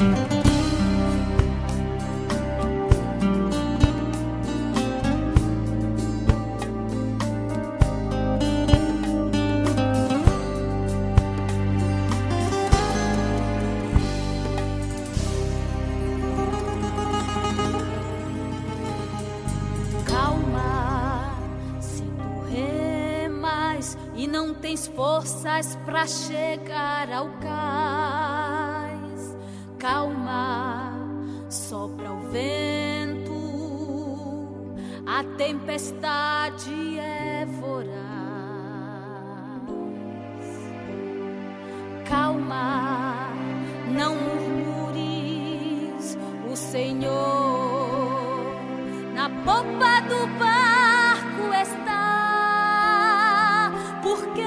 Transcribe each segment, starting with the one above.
Forças pra chegar ao cais. Calma, sopra o vento, a tempestade é voraz. Calma, não murmures, o Senhor na popa do barco está. Porque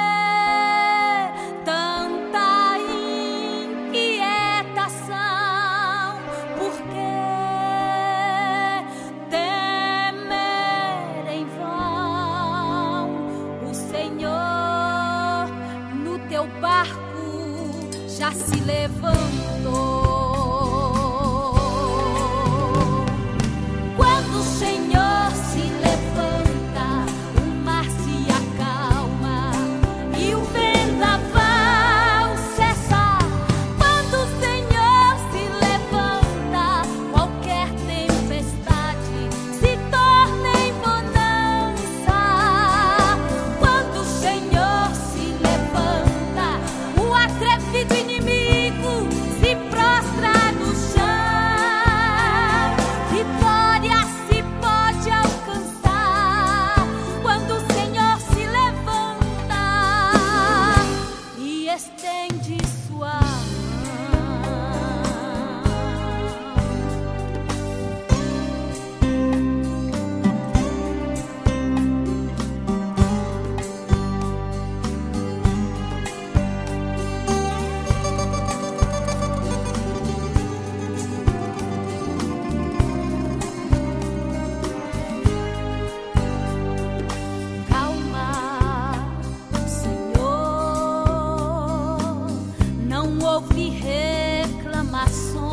já se levantou. Quando o Senhor se levanta, o mar se acalma e o vendaval cessa. Quando o Senhor se levanta, qualquer tempestade se torna em bonança. Quando o Senhor se levanta, o atrevido inimigo se prostra no chão. Vitória se pode alcançar quando o Senhor se levanta e estende sua mão. Calma, Senhor, não ouvi reclamações.